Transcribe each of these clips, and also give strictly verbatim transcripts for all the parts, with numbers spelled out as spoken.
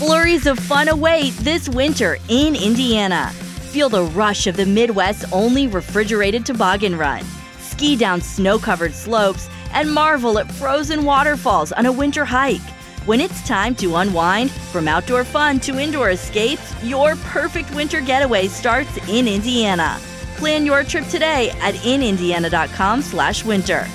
Flurries of fun await this winter in Indiana. Feel the rush of the Midwest's only refrigerated toboggan run. Ski down snow-covered slopes and marvel at frozen waterfalls on a winter hike. When it's time to unwind, from outdoor fun to indoor escapes, your perfect winter getaway starts in Indiana. Plan your trip today at in indiana dot com slash winter.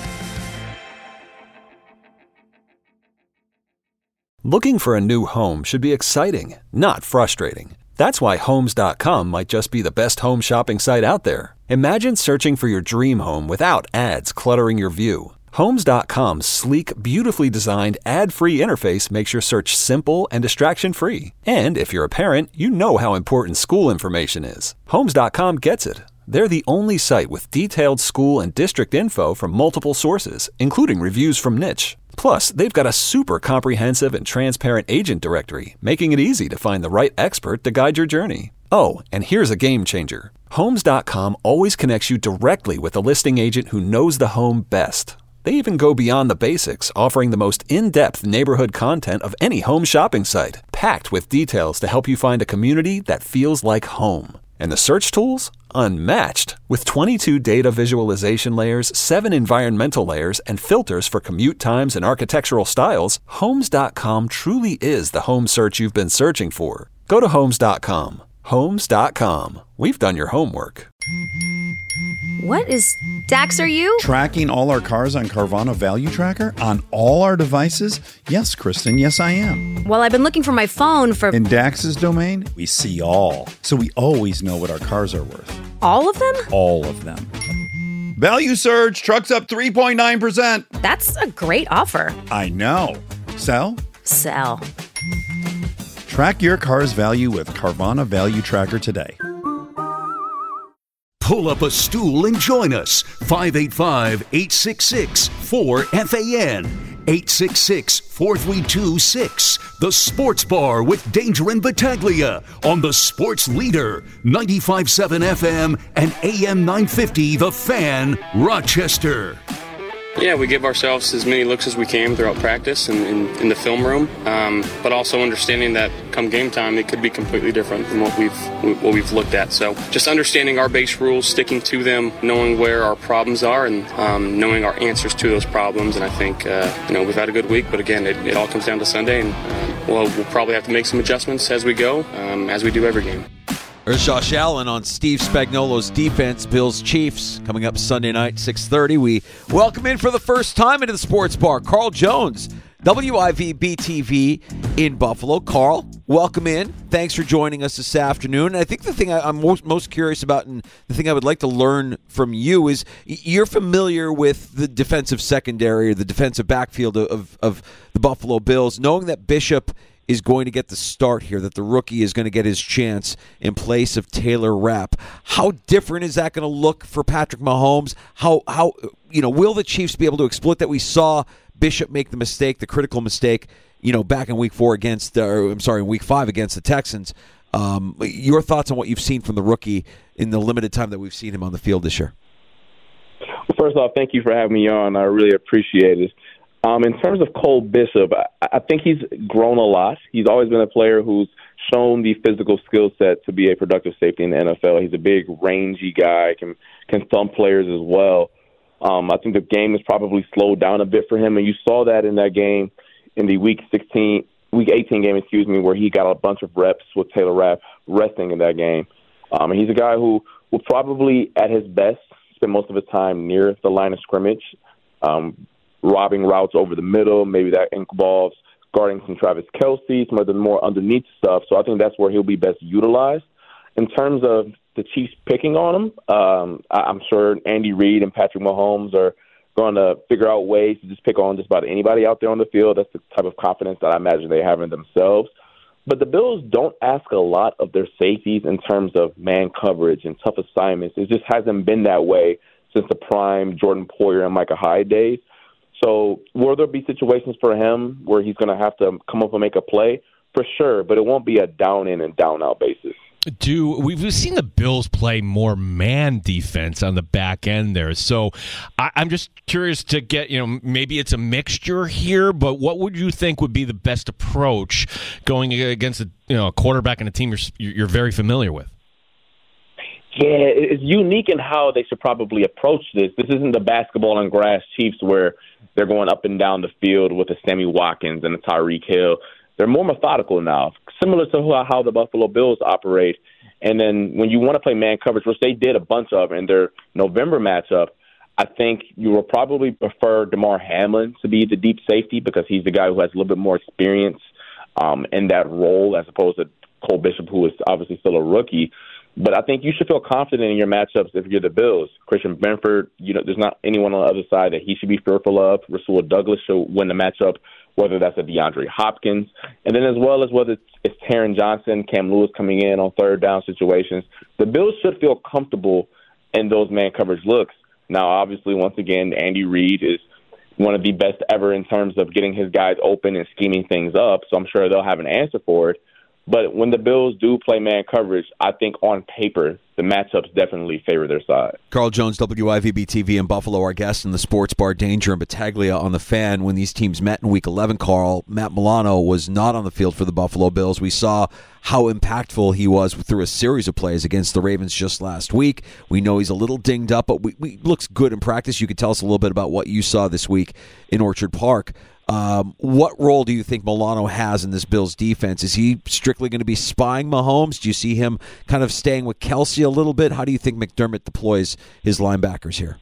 Looking for a new home should be exciting, not frustrating. That's why Homes dot com might just be the best home shopping site out there. Imagine searching for your dream home without ads cluttering your view. Homes dot com's sleek, beautifully designed, ad-free interface makes your search simple and distraction-free. And if you're a parent, you know how important school information is. Homes dot com gets it. They're the only site with detailed school and district info from multiple sources, including reviews from Niche. Plus, they've got a super comprehensive and transparent agent directory, making it easy to find the right expert to guide your journey. Oh, and here's a game changer. Homes dot com always connects you directly with a listing agent who knows the home best. They even go beyond the basics, offering the most in-depth neighborhood content of any home shopping site, packed with details to help you find a community that feels like home. And the search tools? Unmatched. With twenty-two data visualization layers, seven environmental layers, and filters for commute times and architectural styles, Homes dot com truly is the home search you've been searching for. Go to Homes dot com. Homes dot com. We've done your homework. What is... Dax, are you? Tracking all our cars on Carvana Value Tracker? On all our devices? Yes, Kristen, yes I am. Well, I've been looking for my phone for... In Dax's domain, we see all. So we always know what our cars are worth. All of them? All of them. Value surge, trucks up three point nine percent. That's a great offer. I know. Sell? Sell. Track your car's value with Carvana Value Tracker today. Pull up a stool and join us. five eight five, eight six six, four F A N. eight six six, four three two, six. The Sports Bar with Danger and Battaglia on the Sports Leader. ninety-five point seven F M and A M nine fifty, The Fan, Rochester. Yeah, we give ourselves as many looks as we can throughout practice and in, in the film room, um, but also understanding that come game time, it could be completely different than what we've what we've looked at. So just understanding our base rules, sticking to them, knowing where our problems are, and um, knowing our answers to those problems. And I think uh, you know we've had a good week, but again, it, it all comes down to Sunday, and uh, we'll, we'll probably have to make some adjustments as we go, um, as we do every game. There's Josh Allen on Steve Spagnuolo's defense, Bills Chiefs, coming up Sunday night, six thirty. We welcome in for the first time into the Sports Bar, Carl Jones, W I V B T V in Buffalo. Carl, welcome in. Thanks for joining us this afternoon. And I think the thing I, I'm most, most curious about, and the thing I would like to learn from you, is you're familiar with the defensive secondary or the defensive backfield of, of the Buffalo Bills, knowing that Bishop is going to get the start here, that the rookie is going to get his chance in place of Taylor Rapp. How different is that going to look for Patrick Mahomes? How, how you know, will the Chiefs be able to exploit that? We saw Bishop make the mistake, the critical mistake, you know, back in week four against, or I'm sorry, in week five against the Texans. Um, your thoughts on what you've seen from the rookie in the limited time that we've seen him on the field this year? Well, first off, thank you for having me on. I really appreciate it. Um, in terms of Cole Bishop, I, I think he's grown a lot. He's always been a player who's shown the physical skill set to be a productive safety in the N F L. He's a big, rangy guy, can can thump players as well. Um, I think the game has probably slowed down a bit for him, and you saw that in that game in the Week sixteen, Week eighteen game, excuse me, where he got a bunch of reps with Taylor Rapp resting in that game. Um, and he's a guy who will probably, at his best, spend most of his time near the line of scrimmage. Um, robbing routes over the middle. Maybe that involves guarding some Travis Kelce, some of the more underneath stuff. So I think that's where he'll be best utilized. In terms of the Chiefs picking on him, um, I'm sure Andy Reid and Patrick Mahomes are going to figure out ways to just pick on just about anybody out there on the field. That's the type of confidence that I imagine they have in themselves. But the Bills don't ask a lot of their safeties in terms of man coverage and tough assignments. It just hasn't been that way since the prime Jordan Poyer and Micah Hyde days. So will there be situations for him where he's going to have to come up and make a play? For sure, but it won't be a down-in and down-out basis. Do we've seen the Bills play more man defense on the back end there? So I, I'm just curious to get, you know, maybe it's a mixture here, but what would you think would be the best approach going against a, you know, a quarterback and a team you're, you're very familiar with? Yeah, it's unique in how they should probably approach this. This isn't the basketball and grass Chiefs where they're going up and down the field with a Sammy Watkins and a Tyreek Hill. They're more methodical now, similar to how the Buffalo Bills operate. And then when you want to play man coverage, which they did a bunch of in their November matchup, I think you will probably prefer DeMar Hamlin to be the deep safety because he's the guy who has a little bit more experience um, in that role as opposed to Cole Bishop, who is obviously still a rookie. But I think you should feel confident in your matchups if you're the Bills. Christian Benford, you know, there's not anyone on the other side that he should be fearful of. Rasul Douglas should win the matchup, whether that's a DeAndre Hopkins. And then as well as whether it's Taron Johnson, Cam Lewis coming in on third down situations. The Bills should feel comfortable in those man coverage looks. Now, obviously, once again, Andy Reid is one of the best ever in terms of getting his guys open and scheming things up, so I'm sure they'll have an answer for it. But when the Bills do play man coverage, I think on paper, the matchups definitely favor their side. Carl Jones, W I V B T V in Buffalo, our guest in the Sports Bar, Danger and Battaglia on the Fan. When these teams met in Week eleven, Carl, Matt Milano was not on the field for the Buffalo Bills. We saw how impactful he was through a series of plays against the Ravens just last week. We know he's a little dinged up, but we, we looks good in practice. You could tell us a little bit about what you saw this week in Orchard Park. Um, what role do you think Milano has in this Bills defense? Is he strictly going to be spying Mahomes? Do you see him kind of staying with Kelsey a little bit? How do you think McDermott deploys his linebackers here?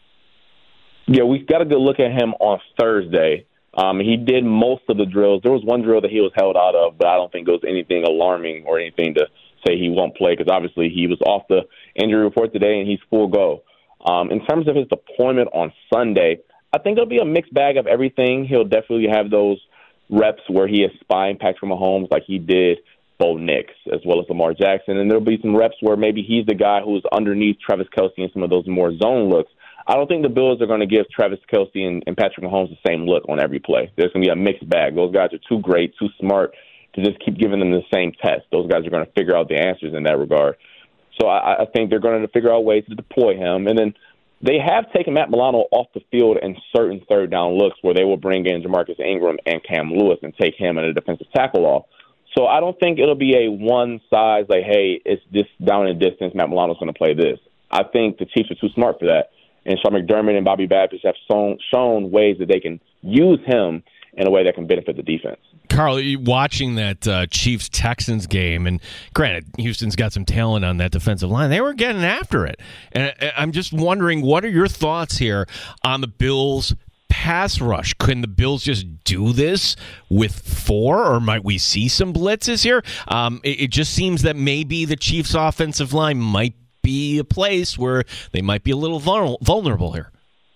Yeah, we've got a good look at him on Thursday. Um, he did most of the drills. There was one drill that he was held out of, but I don't think it was anything alarming or anything to say he won't play because obviously he was off the injury report today and he's full go. Um, in terms of his deployment on Sunday, I think it'll be a mixed bag of everything. He'll definitely have those reps where he is spying Patrick Mahomes like he did Bo Nix as well as Lamar Jackson. And there'll be some reps where maybe he's the guy who's underneath Travis Kelce in some of those more zone looks. I don't think the Bills are going to give Travis Kelce and, and Patrick Mahomes the same look on every play. There's going to be a mixed bag. Those guys are too great, too smart to just keep giving them the same test. Those guys are going to figure out the answers in that regard. So I, I think they're going to figure out ways to deploy him. And then they have taken Matt Milano off the field in certain third down looks where they will bring in Jamarcus Ingram and Cam Lewis and take him and a defensive tackle off. So I don't think it'll be a one size like, hey, it's this down in distance, Matt Milano's going to play this. I think the Chiefs are too smart for that. And Sean McDermott and Bobby Baptist have shown, shown ways that they can use him in a way that can benefit the defense. Carl, you watching that uh, Chiefs-Texans game, and granted, Houston's got some talent on that defensive line. They were getting after it. And I'm just wondering, what are your thoughts here on the Bills' pass rush? Can the Bills just do this with four, or might we see some blitzes here? Um, it, it just seems that maybe the Chiefs' offensive line might be a place where they might be a little vulnerable here.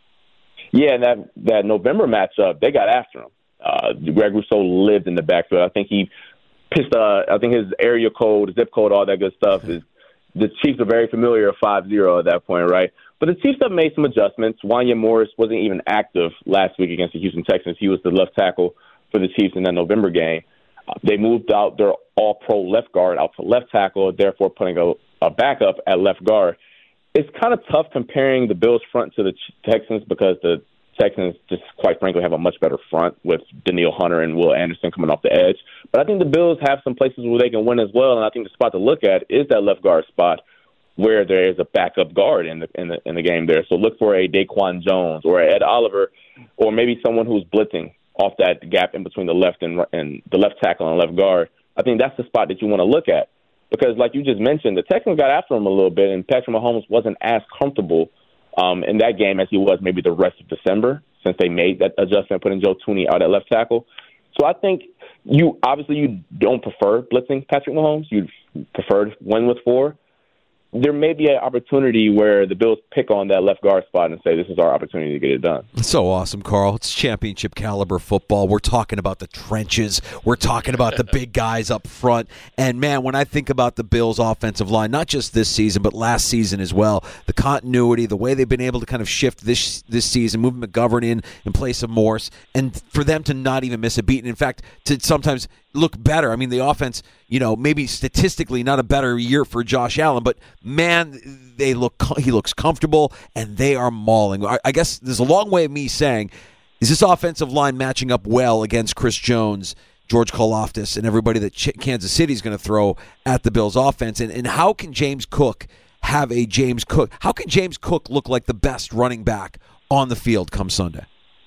Yeah, and that, that November matchup, they got after him. Uh, Greg Rousseau lived in the backfield. I think he pitched, uh, I think his area code, zip code, all that good stuff. is The Chiefs are very familiar with five zero at that point, right? But the Chiefs have made some adjustments. Wanya Morris wasn't even active last week against the Houston Texans. He was the left tackle for the Chiefs in that November game. Uh, they moved out their all-pro left guard out to left tackle, therefore putting a, a backup at left guard. It's kind of tough comparing the Bills front to the Texans because the Texans just, quite frankly, have a much better front with Danielle Hunter and Will Anderson coming off the edge. But I think the Bills have some places where they can win as well, and I think the spot to look at is that left guard spot where there is a backup guard in the in the in the game there. So look for a Daquan Jones or Ed Oliver, or maybe someone who's blitzing off that gap in between the left and and the left tackle and left guard. I think that's the spot that you want to look at because, like you just mentioned, the Texans got after him a little bit, and Patrick Mahomes wasn't as comfortable Um, in that game as he was maybe the rest of December since they made that adjustment, putting Joe Thuney out at left tackle. So I think you obviously you don't prefer blitzing Patrick Mahomes. You prefer to win with four. There may be an opportunity where the Bills pick on that left guard spot and say, this is our opportunity to get it done. It's so awesome, Carl. It's championship caliber football. We're talking about the trenches. We're talking about the big guys up front. And, man, when I think about the Bills' offensive line, not just this season, but last season as well, the continuity, the way they've been able to kind of shift this this season, moving McGovern in in place of Morse, and for them to not even miss a beat. And, in fact, to sometimes look better. I mean, the offense, you know, maybe statistically not a better year for Josh Allen, but man, they look he looks comfortable and they are mauling. I, I guess there's a long way of me saying, is this offensive line matching up well against Chris Jones, George Karlaftis, and everybody that Ch- Kansas City is going to throw at the Bills' offense? And, and how can James Cook have a James Cook? How can James Cook look like the best running back on the field come Sunday?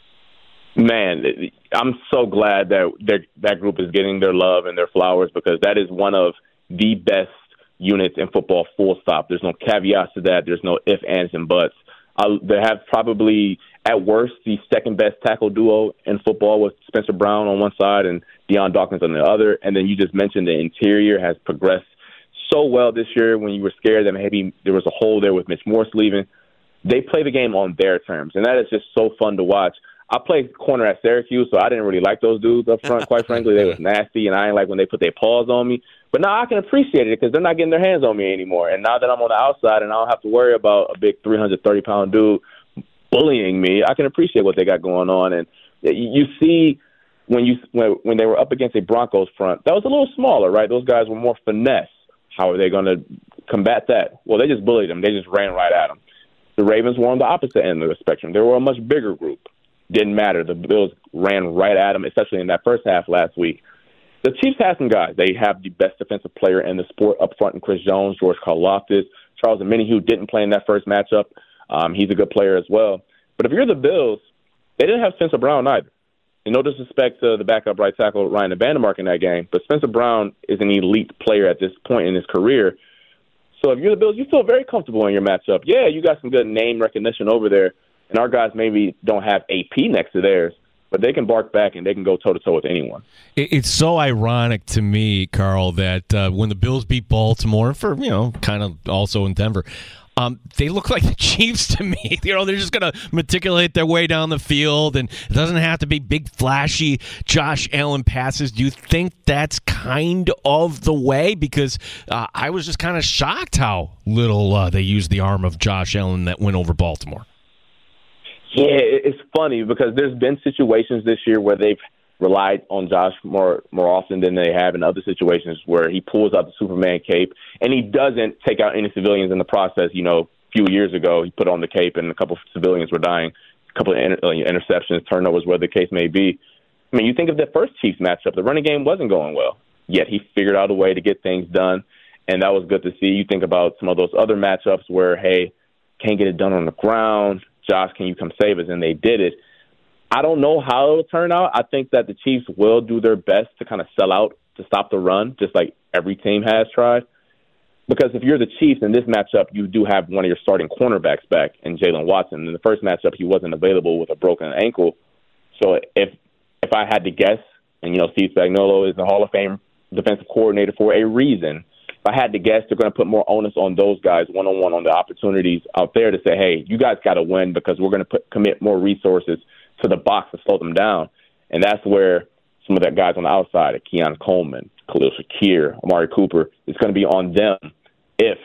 Man, I'm so glad that that group is getting their love and their flowers, because that is one of the best units in football, full stop. There's no caveats to that. There's no ifs, ands, and buts. Uh, they have probably, at worst, the second-best tackle duo in football with Spencer Brown on one side and Deion Dawkins on the other. And then you just mentioned the interior has progressed so well this year when you were scared that maybe there was a hole there with Mitch Morse leaving. They play the game on their terms, and that is just so fun to watch. I played corner at Syracuse, so I didn't really like those dudes up front. Quite frankly, they was nasty, and I ain't like when they put their paws on me. But now I can appreciate it because they're not getting their hands on me anymore. And now that I'm on the outside and I don't have to worry about a big three hundred thirty pound dude bullying me, I can appreciate what they got going on. And you see when you when, when they were up against a Broncos front, that was a little smaller, right? Those guys were more finesse. How are they going to combat that? Well, they just bullied them. They just ran right at them. The Ravens were on the opposite end of the spectrum. They were a much bigger group. Didn't matter. The Bills ran right at them, especially in that first half last week. The Chiefs have some guys. They have the best defensive player in the sport up front in Chris Jones, George Karlaftis, Charles Omenihu didn't play in that first matchup. Um, he's a good player as well. But if you're the Bills, they didn't have Spencer Brown either. And no disrespect to the backup right tackle, Ryan Vandermark, in that game, but Spencer Brown is an elite player at this point in his career. So if you're the Bills, you feel very comfortable in your matchup. Yeah, you got some good name recognition over there, and our guys maybe don't have A P next to theirs, but they can bark back and they can go toe-to-toe with anyone. It's so ironic to me, Carl, that uh, when the Bills beat Baltimore, for, you know, kind of also in Denver, Um, they look like the Chiefs to me. You know, they're just going to meticulate their way down the field, and it doesn't have to be big, flashy Josh Allen passes. Do you think that's kind of the way? Because uh, I was just kind of shocked how little uh, they used the arm of Josh Allen that went over Baltimore. Yeah, it's funny because there's been situations this year where they've relied on Josh more more often than they have in other situations where he pulls out the Superman cape and he doesn't take out any civilians in the process. You know, a few years ago, he put on the cape and a couple of civilians were dying, a couple of inter- interceptions, turnovers, whatever the case may be. I mean, you think of the first Chiefs matchup, the running game wasn't going well, yet he figured out a way to get things done, and that was good to see. You think about some of those other matchups where, hey, can't get it done on the ground, Josh, can you come save us? And they did it. I don't know how it'll turn out. I think that the Chiefs will do their best to kind of sell out to stop the run, just like every team has tried. Because if you're the Chiefs in this matchup, you do have one of your starting cornerbacks back in Jalen Watson. In the first matchup, he wasn't available with a broken ankle. So if if I had to guess, and, you know, Steve Spagnuolo is the Hall of Fame defensive coordinator for a reason, if I had to guess, they're going to put more onus on those guys one-on-one on the opportunities out there to say, hey, you guys got to win because we're going to put, commit more resources to the box to slow them down. And that's where some of that guys on the outside, Keon Coleman, Khalil Shakir, Amari Cooper, it's going to be on them if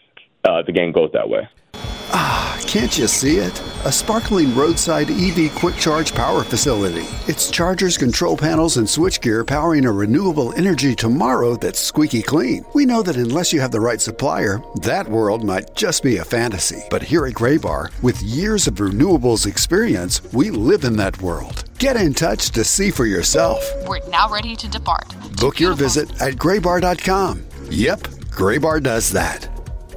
uh, the game goes that way. Ah, can't you see it? A sparkling roadside E V quick charge power facility. It's chargers, control panels, and switchgear powering a renewable energy tomorrow that's squeaky clean. We know that unless you have the right supplier, that world might just be a fantasy. But here at Graybar, with years of renewables experience, we live in that world. Get in touch to see for yourself. We're now ready to depart. Book your visit at graybar dot com. Yep, Graybar does that.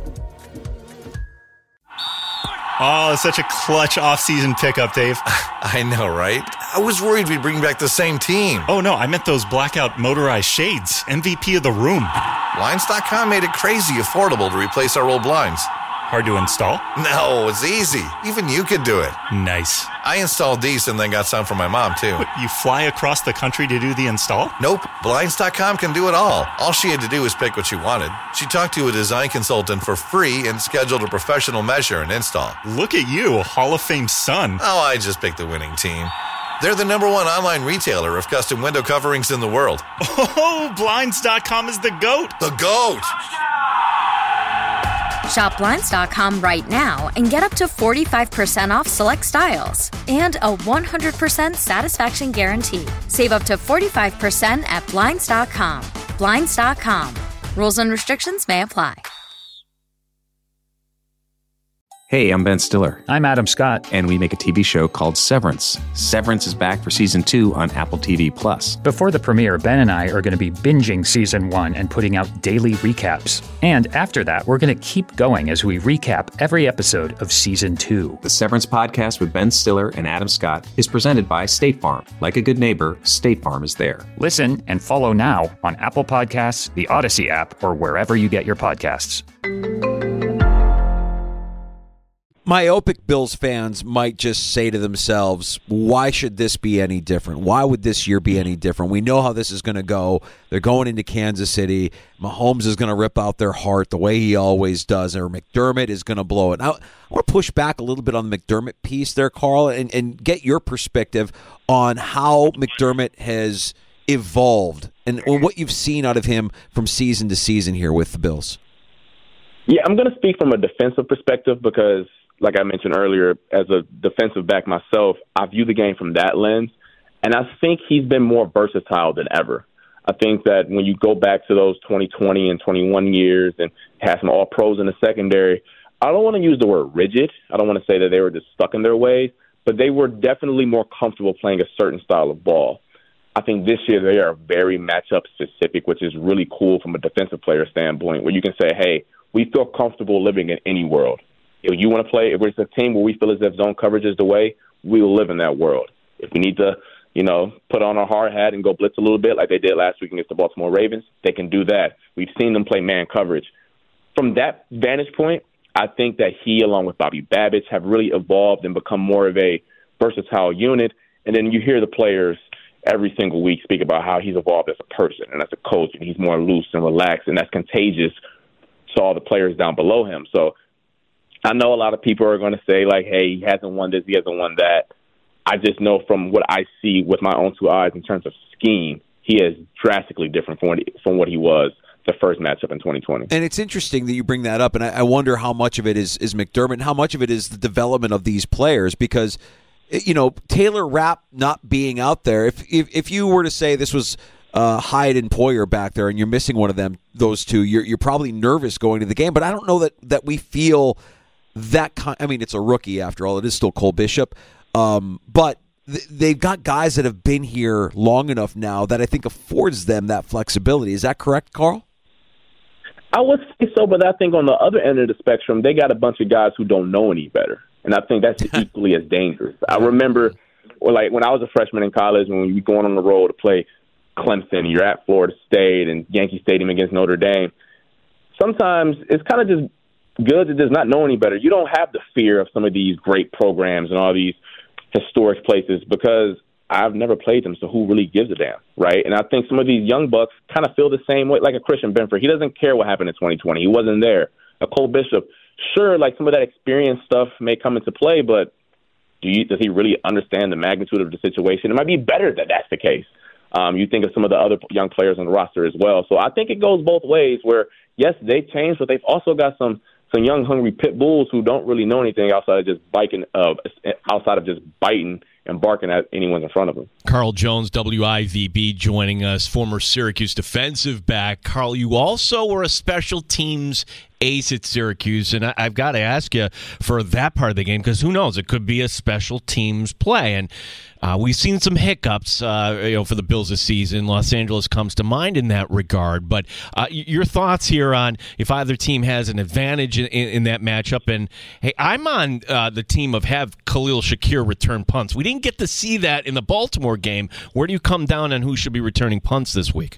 Oh, such a clutch off-season pickup, Dave. I know, right? I was worried we'd bring back the same team. Oh, no, I meant those blackout motorized shades. M V P of the room. Blinds dot com made it crazy affordable to replace our old blinds. Hard to install? No, it's easy. Even you could do it. Nice. I installed these and then got some for my mom, too. What, you fly across the country to do the install? Nope. Blinds dot com can do it all. All she had to do was pick what she wanted. She talked to a design consultant for free and scheduled a professional measure and install. Look at you, a Hall of Fame son. Oh, I just picked the winning team. They're the number one online retailer of custom window coverings in the world. Oh, Blinds dot com is the GOAT. The GOAT! Shop Blinds dot com right now and get up to forty-five percent off select styles and a one hundred percent satisfaction guarantee. Save up to forty-five percent at Blinds dot com. Blinds dot com. Rules and restrictions may apply. Hey, I'm Ben Stiller. I'm Adam Scott. And we make a T V show called Severance. Severance is back for season two on Apple T V Plus. Before the premiere, Ben and I are going to be binging season one and putting out daily recaps. And after that, we're going to keep going as we recap every episode of season two. The Severance podcast with Ben Stiller and Adam Scott is presented by State Farm. Like a good neighbor, State Farm is there. Listen and follow now on Apple Podcasts, the Odyssey app, or wherever you get your podcasts. Myopic Bills fans might just say to themselves, why should this be any different? Why would this year be any different? We know how this is going to go. They're going into Kansas City. Mahomes is going to rip out their heart the way he always does, or McDermott is going to blow it. Now, I want to push back a little bit on the McDermott piece there, Carl, and, and get your perspective on how McDermott has evolved and what you've seen out of him from season to season here with the Bills. Yeah, I'm going to speak from a defensive perspective because, like I mentioned earlier, as a defensive back myself, I view the game from that lens, and I think he's been more versatile than ever. I think that when you go back to those twenty twenty and twenty-one years and had some all-pros in the secondary, I don't want to use the word rigid. I don't want to say that they were just stuck in their ways, but they were definitely more comfortable playing a certain style of ball. I think this year they are very matchup specific, which is really cool from a defensive player standpoint, where you can say, hey, we feel comfortable living in any world. If you want to play, if it's a team where we feel as if zone coverage is the way, we will live in that world. If we need to, you know, put on our hard hat and go blitz a little bit like they did last week against the Baltimore Ravens, they can do that. We've seen them play man coverage. From that vantage point, I think that he, along with Bobby Babbitt, have really evolved and become more of a versatile unit. And then you hear the players every single week speak about how he's evolved as a person and as a coach, and he's more loose and relaxed, and that's contagious to all the players down below him. So I know a lot of people are going to say, like, hey, he hasn't won this, he hasn't won that. I just know from what I see with my own two eyes in terms of scheme, he is drastically different from what he, from what he was the first matchup in twenty twenty. And it's interesting that you bring that up, and I, I wonder how much of it is, is McDermott and how much of it is the development of these players, because, you know, Taylor Rapp not being out there, if if, if you were to say this was uh, Hyde and Poyer back there and you're missing one of them, those two, you're, you're probably nervous going to the game, but I don't know that, that we feel that kind. I mean, it's a rookie after all. It is still Cole Bishop. Um, but th- they've got guys that have been here long enough now that I think affords them that flexibility. Is that correct, Carl? I would say so, but I think on the other end of the spectrum, they got a bunch of guys who don't know any better. And I think that's equally as dangerous. I remember, well, like when I was a freshman in college, when we were going on the road to play Clemson, you're at Florida State and Yankee Stadium against Notre Dame. Sometimes it's kind of just good to just not know any better. You don't have the fear of some of these great programs and all these historic places because I've never played them, so who really gives a damn, right? And I think some of these young bucks kind of feel the same way, like a Christian Benford. He doesn't care what happened in twenty twenty. He wasn't there. A Cole Bishop, sure, like some of that experience stuff may come into play, but do you, does he really understand the magnitude of the situation? It might be better that that's the case. Um, you think of some of the other young players on the roster as well. So I think it goes both ways where, yes, they've changed, but they've also got some some young, hungry pit bulls who don't really know anything outside of just biting, uh, outside of just biting and barking at anyone in front of them. Carl Jones, W I V B, joining us, former Syracuse defensive back. Carl, you also were a special teams ace at Syracuse, and I, I've got to ask you for that part of the game, because who knows, it could be a special teams play, and uh, we've seen some hiccups uh, you know, for the Bills this season. Los Angeles comes to mind in that regard, but uh, your thoughts here on if either team has an advantage in, in, in that matchup, and hey, I'm on uh, the team of have Khalil Shakir return punts. We didn't get to see that in the Baltimore game. Where do you come down on who should be returning punts this week?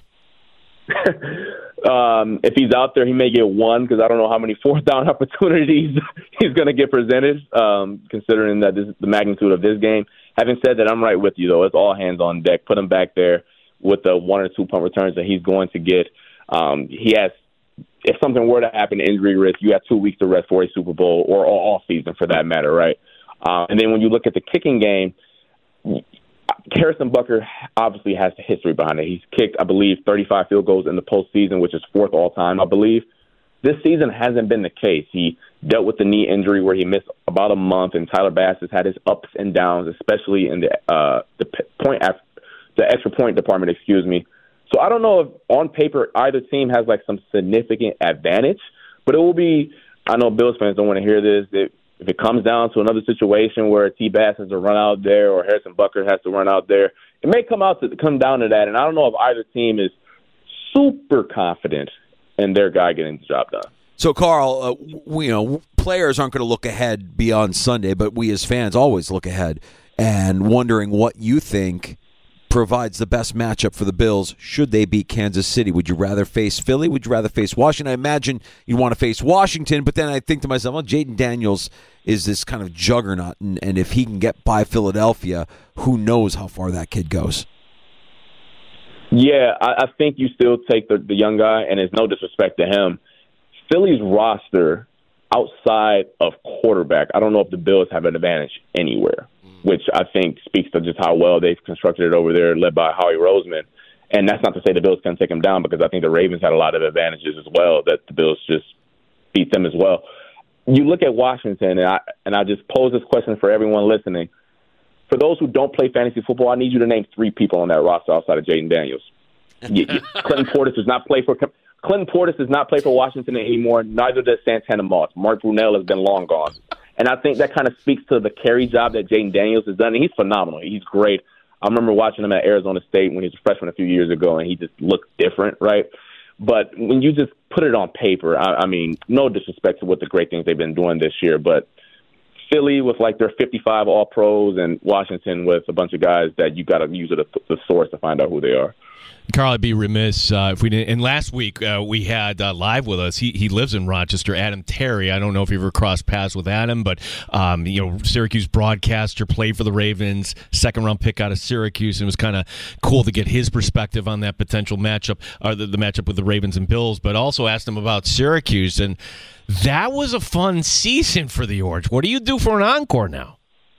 Um, if he's out there, he may get one because I don't know how many fourth down opportunities he's going to get presented, um, considering that this is the magnitude of this game. Having said that, I'm right with you, though. It's all hands on deck. Put him back there with the one or two punt returns that he's going to get. Um, he has, if something were to happen, injury risk, you have two weeks to rest for a Super Bowl or all season for that matter, right? Uh, and then when you look at the kicking game, Harrison Butker obviously has the history behind it. He's kicked, I believe, thirty-five field goals in the postseason, which is fourth all time, I believe. This season hasn't been the case. He dealt with the knee injury where he missed about a month, and Tyler Bass has had his ups and downs, especially in the uh, the point after, the extra point department. Excuse me. So I don't know if on paper either team has like some significant advantage, but it will be. I know Bills fans don't want to hear this. If, if it comes down to another situation where T. Bass has to run out there or Harrison Butker has to run out there, it may come out to come down to that. And I don't know if either team is super confident in their guy getting the job done. So, Carl, uh, we, you know, players aren't going to look ahead beyond Sunday, but we as fans always look ahead and wondering what you think provides the best matchup for the Bills should they beat Kansas City. Would you rather face Philly? Would you rather face Washington? I imagine you want to face Washington, but then I think to myself, well, Jayden Daniels is this kind of juggernaut, and, and if he can get by Philadelphia, who knows how far that kid goes? Yeah, I, I think you still take the, the young guy, and it's no disrespect to him. Philly's roster outside of quarterback, I don't know if the Bills have an advantage anywhere, which I think speaks to just how well they've constructed it over there, led by Howie Roseman. And that's not to say the Bills can take him down, because I think the Ravens had a lot of advantages as well that the Bills just beat them as well. You look at Washington, and I and I just pose this question for everyone listening. For those who don't play fantasy football, I need you to name three people on that roster outside of Jayden Daniels. you, you, Clinton Portis does not play for Clinton Portis does not play for Washington anymore. Neither does Santana Moss. Mark Brunell has been long gone. And I think that kind of speaks to the carry job that Jayden Daniels has done. And he's phenomenal. He's great. I remember watching him at Arizona State when he was a freshman a few years ago, and he just looked different, right? But when you just put it on paper, I, I mean, no disrespect to what the great things they've been doing this year, but Philly with like their fifty-five All-Pros and Washington with a bunch of guys that you got to use a, the source to find out who they are. Carl, I'd be remiss uh, if we didn't. And last week uh, we had uh, live with us. He he lives in Rochester. Adam Terry. I don't know if you ever crossed paths with Adam, but um, you know, Syracuse broadcaster, played for the Ravens, second round pick out of Syracuse, and it was kind of cool to get his perspective on that potential matchup, or the, the matchup with the Ravens and Bills. But also asked him about Syracuse, and that was a fun season for the Orange. What do you do for an encore now?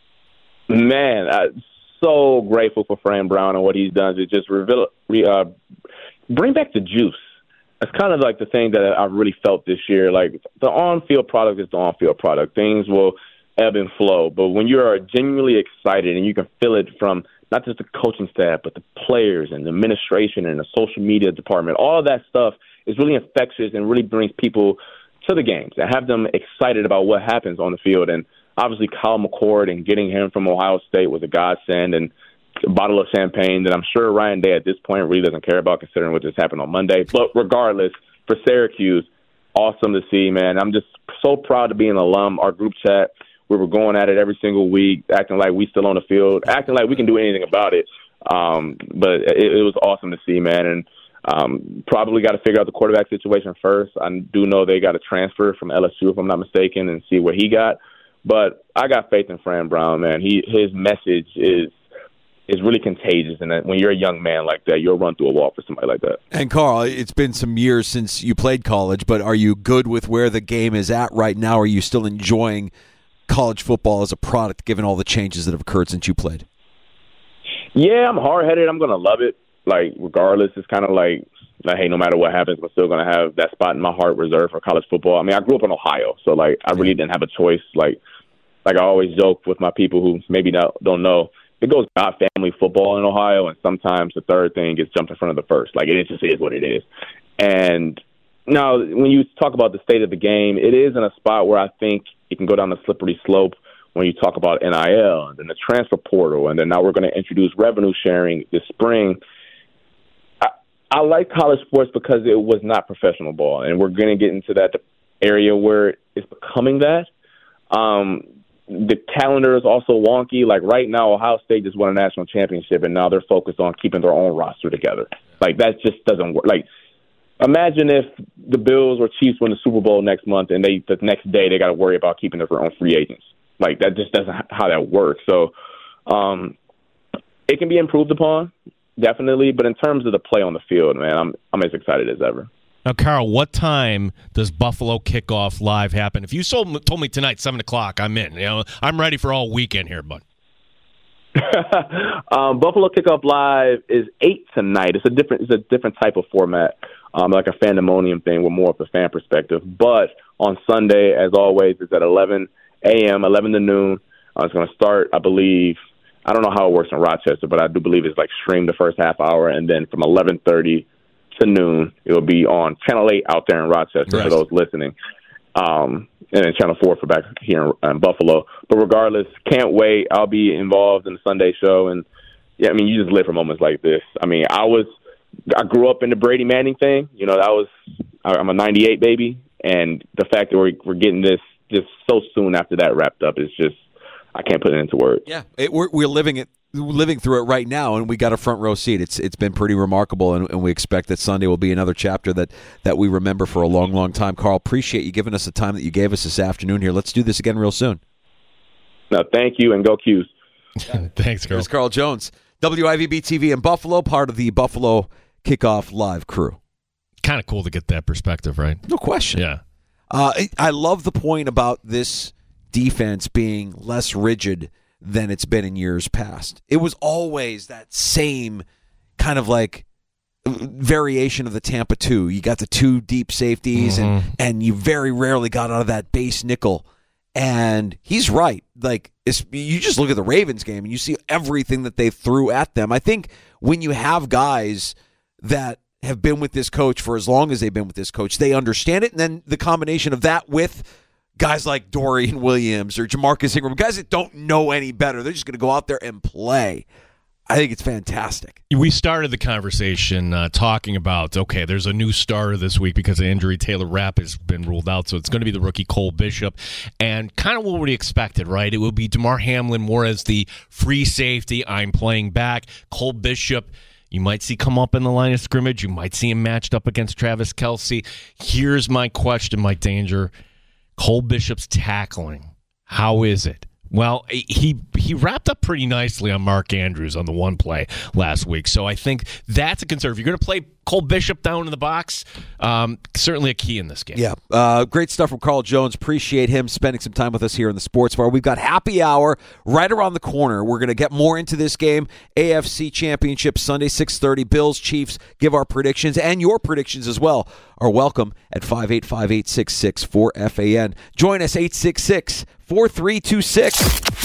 Man, I, so grateful for Fran Brown and what he's done to just reveal, re, uh, bring back the juice. That's kind of like the thing that I really felt this year. Like, the on-field product is the on-field product. Things will ebb and flow. But when you are genuinely excited and you can feel it from not just the coaching staff, but the players and the administration and the social media department, all of that stuff is really infectious and really brings people to the games and have them excited about what happens on the field. And obviously, Kyle McCord and getting him from Ohio State was a godsend, and a bottle of champagne that I'm sure Ryan Day at this point really doesn't care about, considering what just happened on Monday. But regardless, for Syracuse, awesome to see, man. I'm just so proud to be an alum. Our group chat, we were going at it every single week, acting like we still on the field, acting like we can do anything about it. Um, but it, it was awesome to see, man. And um, probably got to figure out the quarterback situation first. I do know they got a transfer from L S U, if I'm not mistaken, and see what he got. But I got faith in Fran Brown, man. He his message is is really contagious, and when you're a young man like that, you'll run through a wall for somebody like that. And Carl, it's been some years since you played college, but are you good with where the game is at right now? Are you still enjoying college football as a product, given all the changes that have occurred since you played? Yeah, I'm hard-headed. I'm going to love it. Like, regardless, it's kind of like, like, hey, no matter what happens, I'm still going to have that spot in my heart reserved for college football. I mean, I grew up in Ohio, so, like, I really didn't have a choice. Like, like I always joke with my people who maybe not, don't know, it goes God family football in Ohio, and sometimes the third thing gets jumped in front of the first. Like, it just is what it is. And now, when you talk about the state of the game, it is in a spot where I think it can go down the slippery slope when you talk about N I L and then the transfer portal, and then now we're going to introduce revenue sharing this spring. I, I like college sports because it was not professional ball, and we're going to get into that area where it's becoming that. Um, the calendar is also wonky. Like, right now, Ohio State just won a national championship, and now they're focused on keeping their own roster together. Like, that just doesn't work. Like, imagine if the Bills or Chiefs win the Super Bowl next month, and they the next day they got to worry about keeping their own free agents. Like, that just doesn't how that works. So um, it can be improved upon, definitely. But in terms of the play on the field, man, I'm I'm as excited as ever. Now, Carl, what time does Buffalo Kickoff Live happen? If you sold, told me tonight, seven o'clock, I'm in. You know, I'm ready for all weekend here, bud. um, Buffalo Kickoff Live is eight tonight. It's a different it's a different type of format. um, like a fandemonium thing with more of a fan perspective. But on Sunday, as always, it's at eleven a.m., eleven to noon. Uh, it's going to start, I believe, I don't know how it works in Rochester, but I do believe it's like streamed the first half hour, and then from eleven thirty to noon, it will be on Channel eight out there in Rochester right. for those listening. Um, and then Channel four for back here in, in Buffalo. But regardless, can't wait. I'll be involved in the Sunday show. And, yeah, I mean, you just live for moments like this. I mean, I was – I grew up in the Brady Manning thing. You know, that was – I'm a ninety-eight baby. And the fact that we're, we're getting this just so soon after that wrapped up is just – I can't put it into words. Yeah, it, we're, we're living it. living through it right now, and we got a front row seat. It's it's been pretty remarkable, and, and we expect that Sunday will be another chapter that, that we remember for a long, long time. Carl, appreciate you giving us the time that you gave us this afternoon here. Let's do this again real soon. No, thank you, and go Qs. Thanks, Carl. Here's Carl Jones, W I V B T V in Buffalo, part of the Buffalo Kickoff Live crew. Kind of cool to get that perspective, right? No question. Yeah. Uh, I, I love the point about this defense being less rigid than it's been in years past. It was always that same kind of like variation of the Tampa two. You got the two deep safeties, mm-hmm. and, and you very rarely got out of that base nickel. And he's right. Like, it's, you just look at the Ravens game and you see everything that they threw at them. I think when you have guys that have been with this coach for as long as they've been with this coach, they understand it. And then the combination of that with guys like Dorian Williams or Jamarcus Ingram, guys that don't know any better, they're just going to go out there and play. I think it's fantastic. We started the conversation uh, talking about, okay, there's a new starter this week because of injury. Taylor Rapp has been ruled out, so it's going to be the rookie Cole Bishop. And kind of what we expected, right? It will be DeMar Hamlin more as the free safety. I'm playing back. Cole Bishop, you might see come up in the line of scrimmage. You might see him matched up against Travis Kelce. Here's my question, Mike Danger. Cole Bishop's tackling, how is it? Well, he he wrapped up pretty nicely on Mark Andrews on the one play last week. So I think that's a concern. If you're going to play Cole Bishop down in the box, um, certainly a key in this game. Yeah, uh, great stuff from Carl Jones. Appreciate him spending some time with us here in the Sports Bar. We've got happy hour right around the corner. We're going to get more into this game. A F C Championship Sunday, six thirty. Bills, Chiefs, give our predictions, and your predictions as well are welcome at five eight five, eight six six, four F A N. Join us, eight six six, four three two six.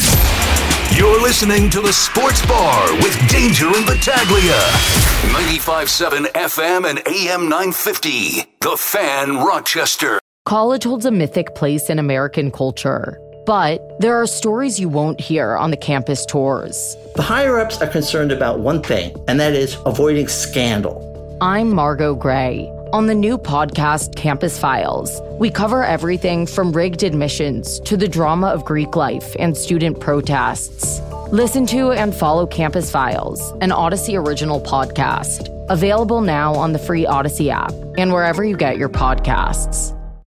You're listening to the Sports Bar with Danger and Battaglia. ninety-five point seven F M and A M nine fifty. The Fan, Rochester. College holds a mythic place in American culture, but there are stories you won't hear on the campus tours. The higher-ups are concerned about one thing, and that is avoiding scandal. I'm Margot Gray. On the new podcast, Campus Files, we cover everything from rigged admissions to the drama of Greek life and student protests. Listen to and follow Campus Files, an Odyssey original podcast. Available now on the free Odyssey app and wherever you get your podcasts.